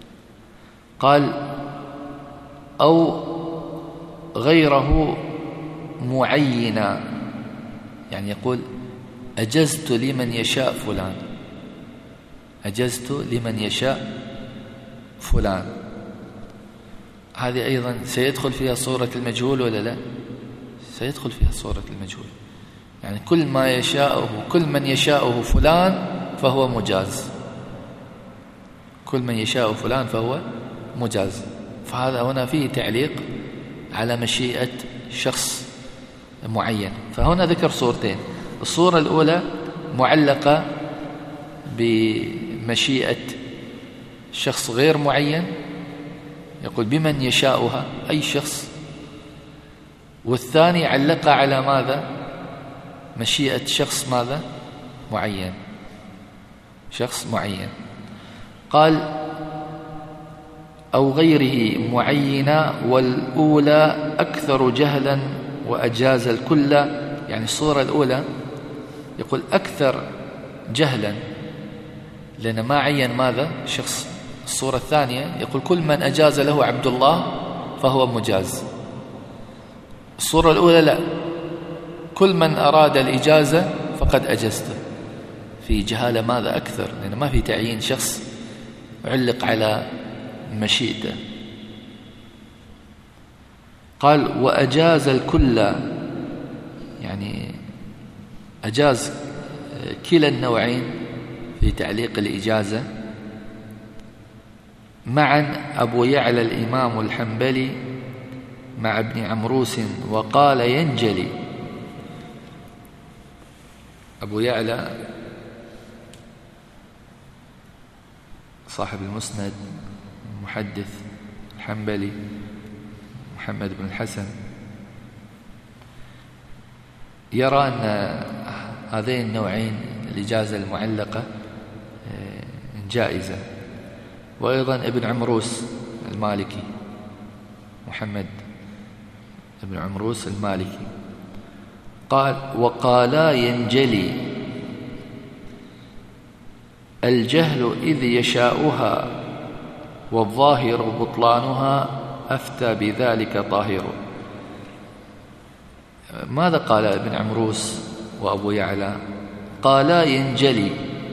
قال أو غيره معينا، يعني يقول أجزت لمن يشاء فلان، أجزت لمن يشاء فلان. هذه أيضا سيدخل فيها صورة المجهول ولا لا؟ سيدخل فيها صورة المجهول، يعني كل ما يشاءه كل من يشاءه فلان فهو مجاز، كل من يشاء فلان فهو مجاز. فهذا هنا فيه تعليق على مشيئة شخص معين. فهنا ذكر صورتين، الصورة الأولى معلقة بمشيئة شخص غير معين، يقول بمن يشاؤها أي شخص، والثاني علق على ماذا؟ مشيئة شخص ماذا؟ معين، شخص معين. قال أو غيره معينا، والأولى أكثر جهلا وأجاز الكل. يعني الصورة الأولى يقول أكثر جهلا لأن ما عين ماذا؟ شخص. الصورة الثانية يقول كل من أجاز له عبد الله فهو مجاز. الصورة الأولى لا، كل من أراد الإجازة فقد أجزته، في جهالة ماذا أكثر، لأن ما في تعيين شخص علق على مشيئته. قال وأجاز الكل، يعني أجاز كلا النوعين في تعليق الإجازة. معا أبو يعلى الإمام الحنبلي مع ابن عمروس وقال ينجلي. أبو يعلى صاحب المسند محدث الحنبلي محمد بن الحسن يرى أن هذين النوعين الإجازة المعلقة جائزة. وأيضا ابن عمروس المالكي محمد ابن عمروس المالكي قال وقالا ينجلي الجهل إذ يشاؤها والظاهر بطلانها أفتى بذلك طاهر. ماذا قال ابن عمروس وأبو يعلى؟ قالا ينجلي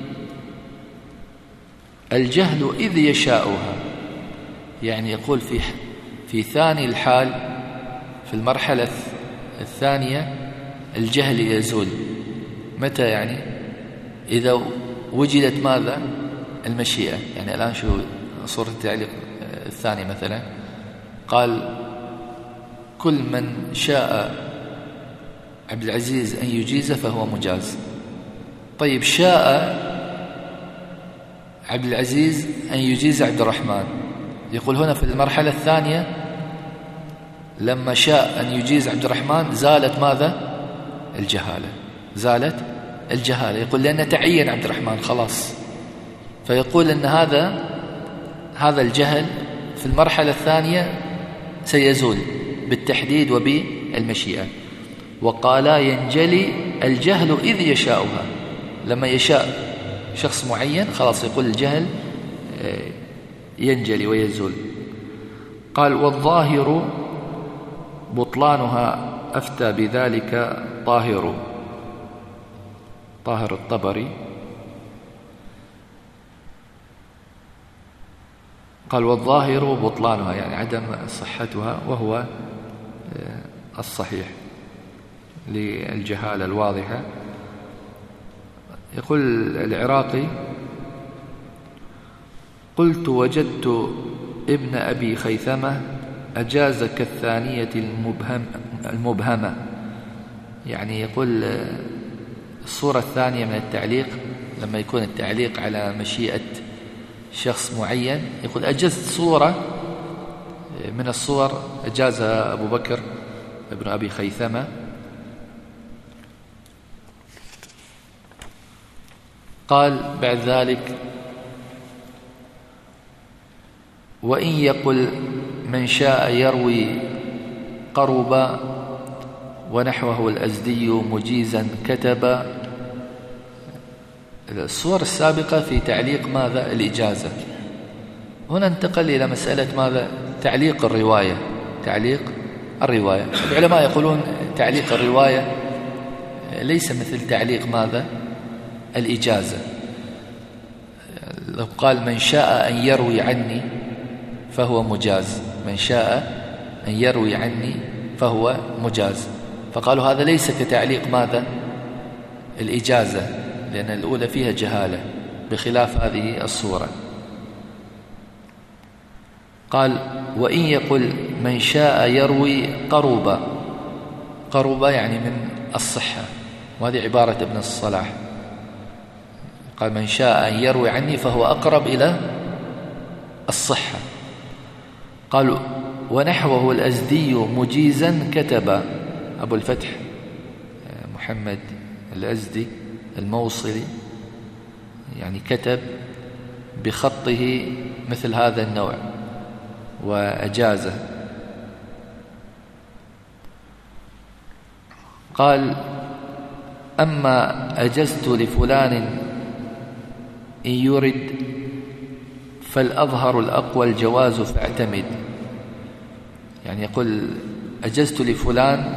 الجهل إذ يشاؤها، يعني يقول في في ثاني الحال في المرحلة الثانية الجهل يزول. متى؟ يعني إذا وجدت ماذا؟ المشيئة. يعني الآن شو صورة التعليق الثاني مثلا، قال كل من شاء عبد العزيز أن يجيز فهو مجاز. طيب شاء عبد العزيز أن يجيز عبد الرحمن، يقول هنا في المرحلة الثانية لما شاء أن يجيز عبد الرحمن زالت ماذا؟ الجهالة، زالت الجهالة. يقول لأن تعين عبد الرحمن خلاص. فيقول أن هذا هذا الجهل في المرحلة الثانية سيزول بالتحديد وبالمشيئة. وقالا ينجلي الجهل إذ يشاؤها، لما يشاء شخص معين خلاص يقول الجهل ينجلي ويزول. قال والظاهر بطلانها أفتى بذلك طاهر، طاهر الطبري. قال والظاهر بطلانها يعني عدم صحتها، وهو الصحيح للجهالة الواضحة. يقول العراقي قلت وجدت ابن أبي خيثمة أجاز كالثانية المبهم المبهمة. يعني يقول الصورة الثانية من التعليق لما يكون التعليق على مشيئة شخص معين، يقول أجزت صورة من الصور أجازها أبو بكر ابن أبي خيثمة. قال بعد ذلك وإن يقل من شاء يروي قربا ونحوه الأزدي مجيزا كتب. الصور السابقة في تعليق ماذا؟ الإجازة. هنا انتقل إلى مسألة ماذا؟ تعليق الرواية، تعليق الرواية. العلماء يقولون تعليق الرواية ليس مثل تعليق ماذا؟ الإجازة. لو قال من شاء أن يروي عني فهو مجاز، من شاء أن يروي عني فهو مجاز، فقالوا هذا ليس كتعليق ماذا؟ الإجازة، لأن الأولى فيها جهالة بخلاف هذه الصورة. قال وإن يقل من شاء يروي قرب، قرب يعني من الصحة، وهذه عبارة ابن الصلاح، قال من شاء أن يروي عني فهو أقرب إلى الصحة. قالوا ونحوه الأزدي مجيزا كتب، أبو الفتح محمد الأزدي الموصلي يعني كتب بخطه مثل هذا النوع وأجازه. قال أما أجزت لفلان إن يرد فالأظهر الأقوى الجواز فاعتمد، يعني يقول أجزت لفلان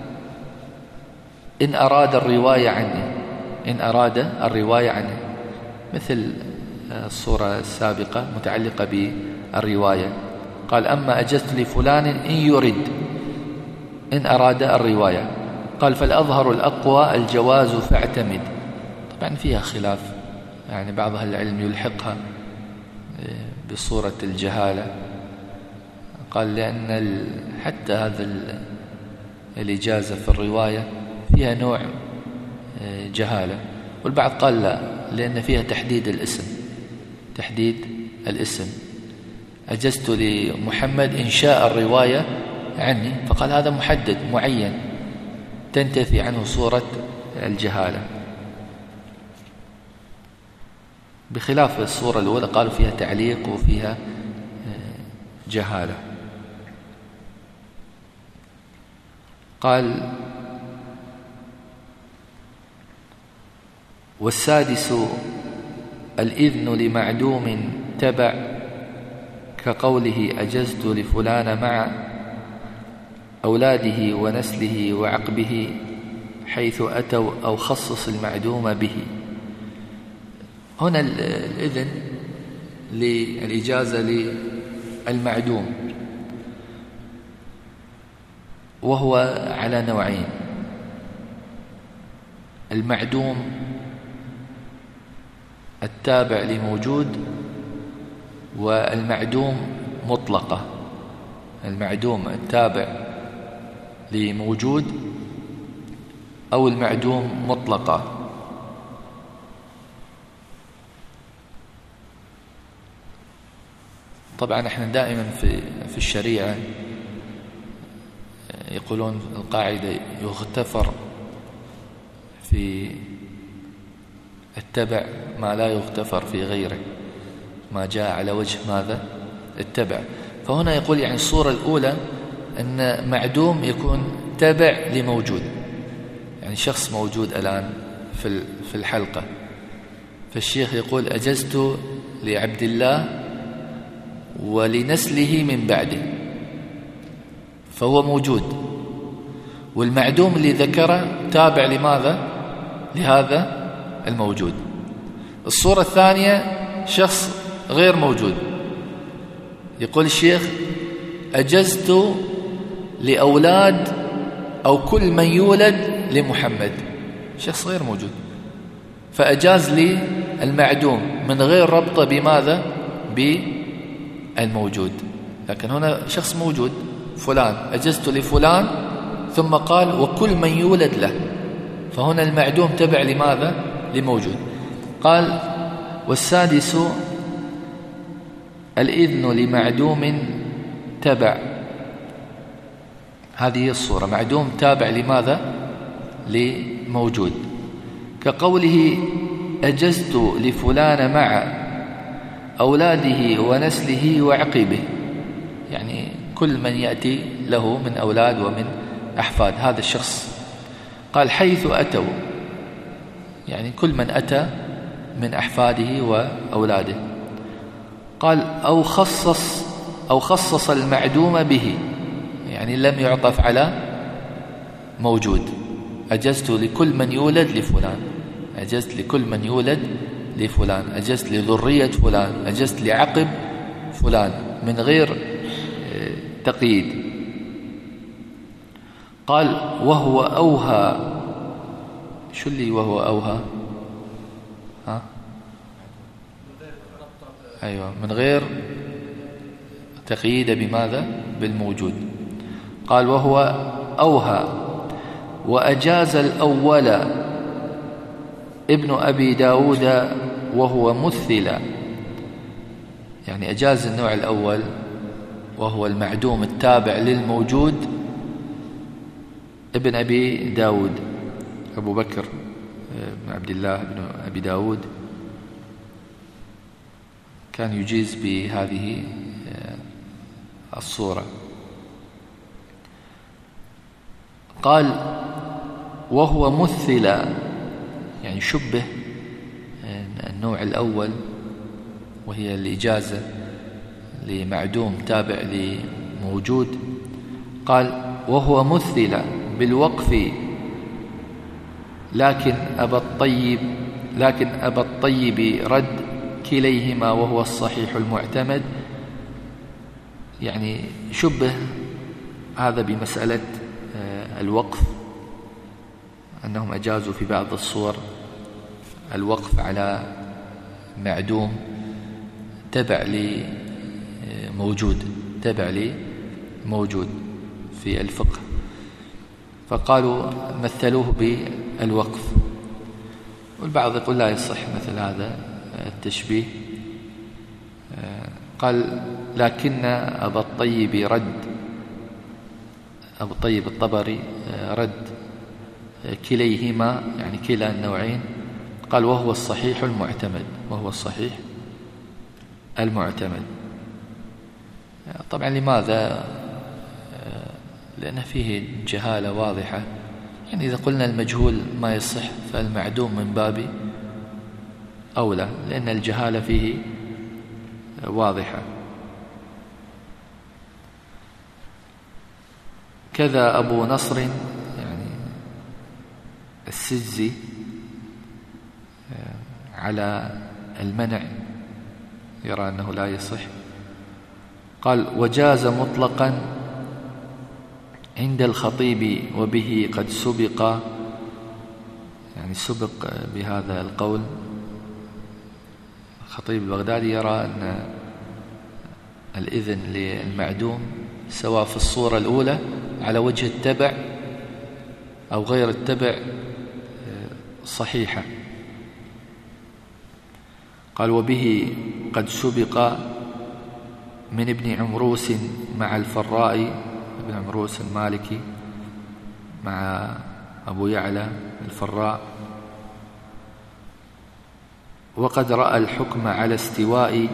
إن أراد الرواية عني، إن أراد الرواية عني، مثل الصورة السابقة متعلقة بالرواية. قال أما أجزت لفلان إن يرد، إن أراد الرواية. قال فالأظهر الأقوى الجواز فاعتمد. طبعا فيها خلاف، يعني بعض أهل العلم يلحقها بصورة الجهالة، قال لأن حتى هذا الإجازة في الرواية فيها نوع جهالة، والبعض قال لا، لأن فيها تحديد الاسم، تحديد الاسم. أجزت لمحمد إن شاء الرواية عني، فقال هذا محدد معين تنتفي عنه صورة الجهالة، بخلاف الصورة الأولى قالوا فيها تعليق وفيها جهالة. قال والسادس الإذن لمعدوم تبع كقوله أجزت لفلان مع أولاده ونسله وعقبه حيث أتوا أو خصص المعدوم به. هنا الإذن للإجازة للمعدوم، وهو على نوعين: المعدوم التابع لموجود، والمعدوم مطلقة. المعدوم التابع لموجود أو المعدوم مطلقة. طبعا احنا دائما في في الشريعة يقولون القاعدة يغتفر في التبع ما لا يغتفر في غيره، ما جاء على وجه ماذا؟ التبع. فهنا يقول يعني الصورة الأولى أن معدوم يكون تبع لموجود، يعني شخص موجود الآن في في الحلقة، فالشيخ يقول أجزت لعبد الله ولنسله من بعده، فهو موجود، والمعدوم اللي ذكره تابع لماذا؟ لهذا الموجود. الصورة الثانية شخص غير موجود، يقول الشيخ أجزت لأولاد أو كل من يولد لمحمد، شخص غير موجود، فأجاز لي المعدوم من غير ربطه بماذا؟ بالموجود. لكن هنا شخص موجود فلان، أجزت لفلان ثم قال وكل من يولد له، فهنا المعدوم تبع لماذا؟ لموجود. قال والسادس الإذن لمعدوم تبع، هذه الصورة، معدوم تابع لماذا؟ لموجود، كقوله أجزت لفلان مع أولاده ونسله وعقبه، يعني كل من يأتي له من أولاد ومن أحفاد هذا الشخص. قال حيث أتوا، يعني كل من أتى من أحفاده وأولاده. قال أو خصص أو خصص المعدوم به، يعني لم يعطف على موجود. أجزت لكل من يولد لفلان، أجزت لكل من يولد لفلان، أجزت لذرية فلان، أجزت لعقب فلان من غير تقييد. قال وهو أوهى. شو اللي وهو أوهى؟ ها؟ أيوة، من غير تقييد بماذا؟ بالموجود. قال وهو أوهى وأجاز الأول ابن أبي داود وهو مثل، يعني أجاز النوع الأول وهو المعدوم التابع للموجود ابن أبي داود، أبو بكر بن عبد الله بن أبي داود كان يجيز بهذه الصورة. قال وهو مثل، يعني شبه النوع الأول وهي الإجازة لمعدوم تابع لموجود. قال وهو مثل بالوقف لكن أبا الطيب لكن أبا الطيب رد كليهما وهو الصحيح المعتمد. يعني شبه هذا بمسألة الوقف، أنهم أجازوا في بعض الصور الوقف على معدوم تبع لموجود تبع لموجود في الفقه، فقالوا مثلوه بالوقف. والبعض يقول لا يصح مثل هذا التشبيه. قال لكن أبا الطيب رد أبو الطيب الطبري رد كليهما، يعني كلا النوعين. قال وهو الصحيح المعتمد وهو الصحيح المعتمد. طبعا لماذا؟ لأن فيه جهالة واضحة. يعني إذا قلنا المجهول ما يصح فالمعدوم من باب أولى، لأن الجهالة فيه واضحة. كذا أبو نصر يعني السجزي على المنع، يرى أنه لا يصح. قال وجاز مطلقا عند الخطيب وبه قد سبق، يعني سبق بهذا القول. الخطيب البغدادي يرى أن الإذن للمعدوم سواء في الصورة الأولى على وجه التبع أو غير التبع صحيحة. قال وبه قد سبق من ابن عمروس مع الفراء، ابن عمروس المالكي مع أبو يعلى الفراء، وقد رأى الحكم على استواء،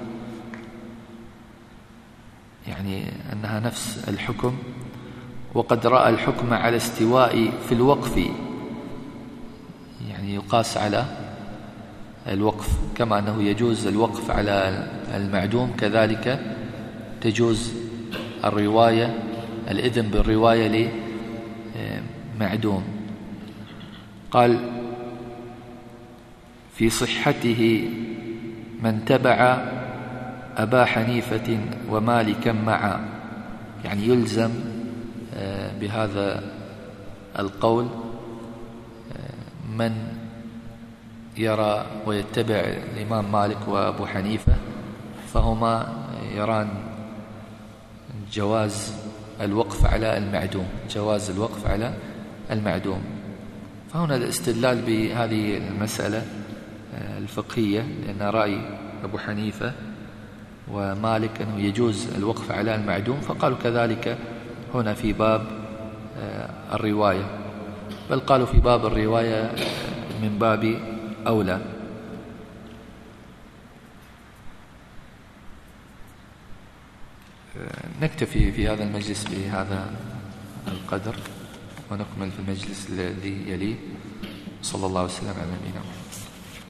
يعني أنها نفس الحكم. وقد رأى الحكم على استواء في الوقف، يعني يقاس على الوقف، كما أنه يجوز الوقف على المعدوم كذلك تجوز الرواية، الإذن بالرواية لمعدوم. قال في صحته من تبع أبا حنيفة ومالكا معا، يعني يلزم بهذا القول من يرى ويتبع الإمام مالك وأبو حنيفة، فهما يران جواز الوقف على المعدوم جواز الوقف على المعدوم. فهنا الاستدلال بهذه المسألة الفقهية، لأن رأي أبو حنيفة ومالك أنه يجوز الوقف على المعدوم، فقالوا كذلك هنا في باب الرواية، بل قالوا في باب الرواية من باب أولى. نكتفي في هذا المجلس بهذا القدر ونكمل في المجلس الذي يليه. صلى الله وسلم على نبينا محمد.